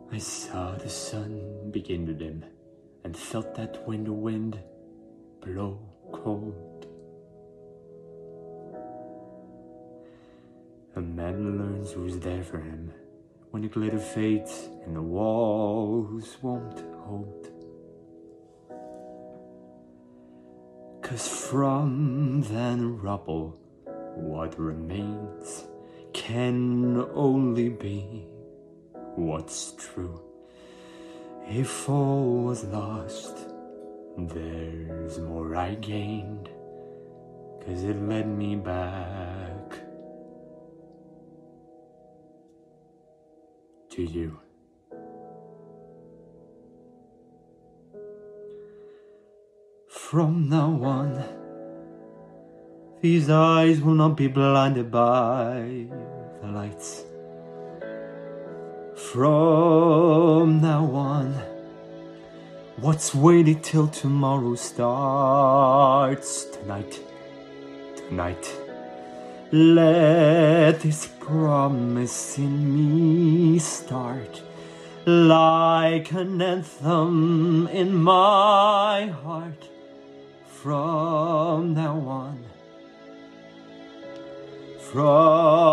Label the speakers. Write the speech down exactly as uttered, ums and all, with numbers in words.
Speaker 1: I saw the sun begin to dim and felt that winter wind blow cold. A man learns who's there for him when the glitter fades and the walls won't hold. 'Cause from that rubble what remains can only be what's true. If all was lost, there's more I gained, 'cause it led me back to you. From now on, these eyes will not be blinded by the lights. From now on, what's waiting till tomorrow starts tonight, tonight. Let this promise in me start like an anthem in my heart. From now on, from